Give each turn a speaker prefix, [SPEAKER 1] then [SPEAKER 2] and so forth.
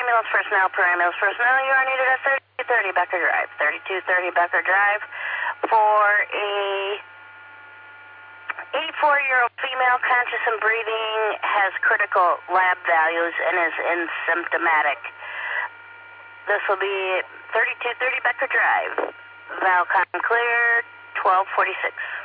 [SPEAKER 1] ambulance personnel per ambulance personnel. You are needed at 3230 Becker Drive. 3230 Becker Drive for a 84-year-old female, conscious and breathing, has critical lab values and is asymptomatic. This will be 3230 Becker Drive. Valcon clear, 1246.